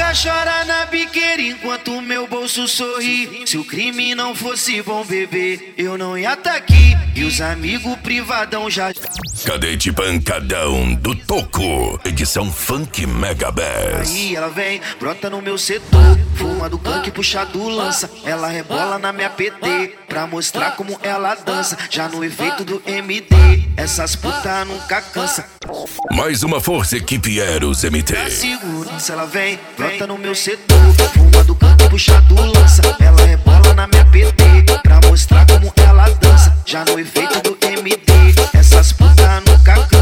Ela chora na biqueira enquanto meu bolso sorri. Se o crime não fosse bom, bebê, eu não ia tá aqui. E os amigos privadão já. Cadete Pancadão do Toco, edição Funk Mega Bass. Aí ela vem, brota no meu setor, fuma do canque, puxa do lança. Ela rebola na minha PT, pra mostrar como ela dança. Já no efeito do MD, essas putas nunca cansa. Mais uma força equipe Eros MT. Na segurança ela vem, brota no meu setor, fuma do canque, puxa do lança. Ela rebola na minha PT, pra mostrar como ela dança. Já no efeito do MD, essas putas nunca cansam.